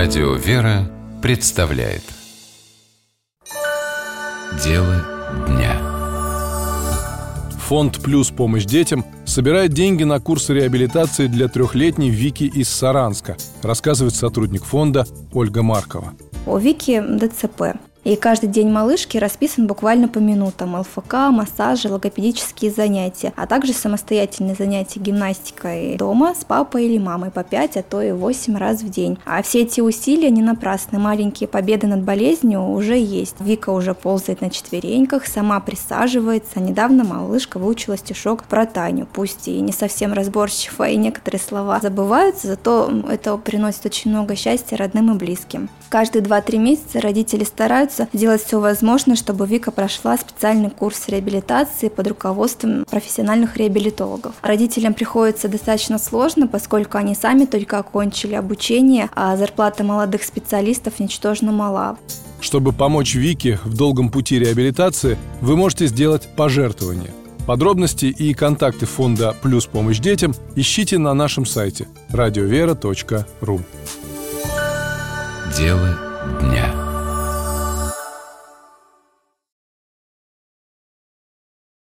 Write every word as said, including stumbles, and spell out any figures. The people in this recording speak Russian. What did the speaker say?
Радио «Вера» представляет Дело дня. Фонд «Плюс. Помощь детям» собирает деньги на курсы реабилитации для трехлетней Вики из Саранска, рассказывает сотрудник фонда Ольга Маркова. У Вики ДЦП. И каждый день малышки расписан буквально по минутам. ЛФК, массажи, логопедические занятия, а также самостоятельные занятия гимнастикой дома с папой или мамой по пять, а то и восемь раз в день. А все эти усилия не напрасны. Маленькие победы над болезнью уже есть. Вика уже ползает на четвереньках, сама присаживается. Недавно малышка выучила стишок про Таню. Пусть и не совсем разборчиво, и некоторые слова забываются, зато это приносит очень много счастья родным и близким. Каждые два-три месяца родители стараются делать все возможное, чтобы Вика прошла специальный курс реабилитации под руководством профессиональных реабилитологов. Родителям приходится достаточно сложно, поскольку они сами только окончили обучение, а зарплата молодых специалистов ничтожно мала. Чтобы помочь Вике в долгом пути реабилитации, вы можете сделать пожертвование. Подробности и контакты фонда «Плюс. Помощь детям» ищите на нашем сайте радиовера точка ру. Дело дня.